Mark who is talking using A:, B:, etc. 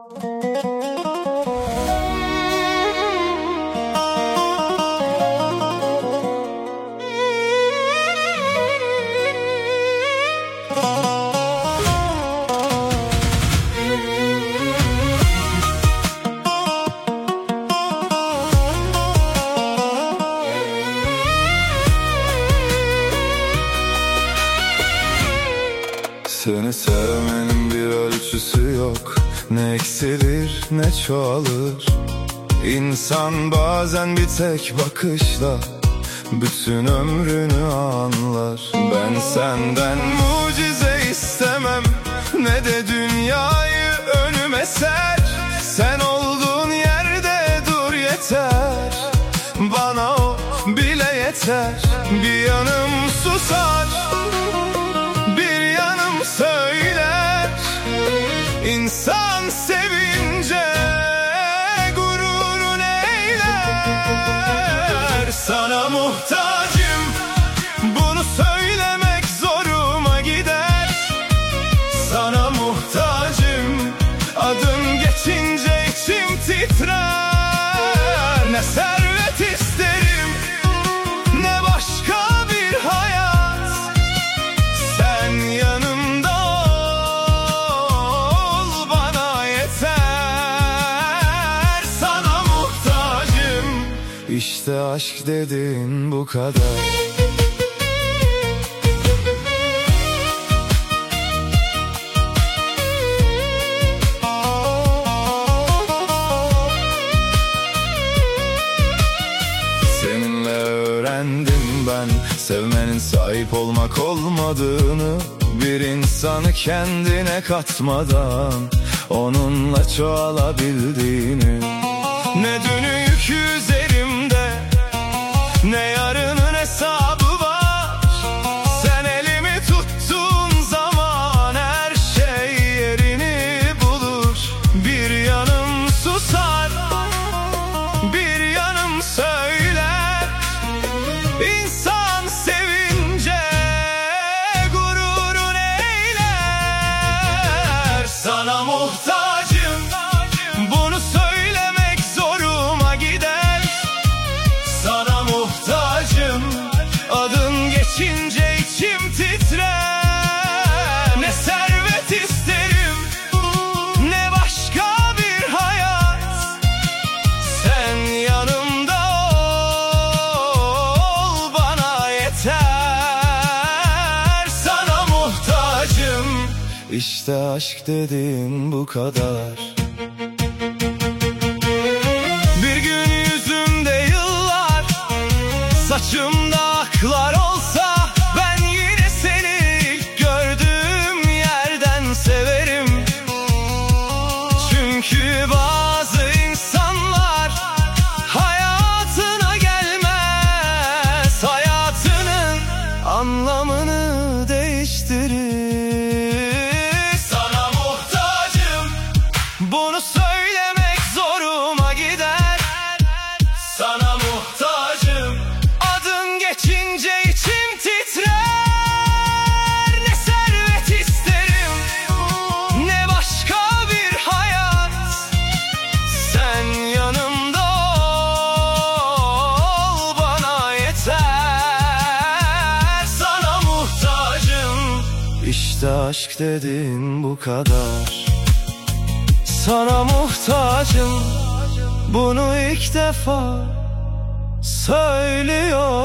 A: Seni sevmenin bir ölçüsü yok. Ne eksilir ne çoğalır. İnsan bazen bir tek bakışla bütün ömrünü anlar. Ben senden mucize istemem, ne de dünyayı önüme ser. Sen olduğun yerde dur yeter, bana o bile yeter. Bir yanım susar, bir yanım söyler. İnsan sevince gururun eyler. Sana muhtacım, bunu söylemek zoruma gider. Sana muhtacım, adın geçince içim titrer. Ne servet isterim, ne başka bir hayat. Sen yanımda ol, bana yeter. Sana muhtacım, İşte aşk dediğin bu kadar. Seninle öğrendim ben sevmenin sahip olmak olmadığını. Bir insanı kendine katmadan onunla çoğalabildiğini. Ne dünü yükü üzerimde, ne yarının hesabı var. Sen elimi tuttuğun zaman her şey yerini bulur. Bir yanım susar, bir yanım söyler. İnsan sevince gururun eyler. Sana muhtacım, bunu söylemek zoruma gider. Sana muhtacım, adın geçince içim titrer. Ne servet isterim, ne başka bir hayat. Sen yanımda ol, bana yeter. Sana muhtacım, İşte aşk dediğin bu kadar. Bir gün yüzümde yıllar, saçımda aklar olsa, ben yine seni ilk gördüğüm yerden severim. Çünkü bazı insanlar hayatına gelmez, hayatının anlamını değiştirir. Sana muhtacım, bunu söylemek zoruma gider. Sana muhtacım, adın geçince içim titrer. Ne servet isterim, ne başka bir hayat. Sen yanımda ol, bana yeter. Sana muhtacım, İşte aşk dediğin bu kadar. Sana muhtacım, bunu ilk defa söylüyor.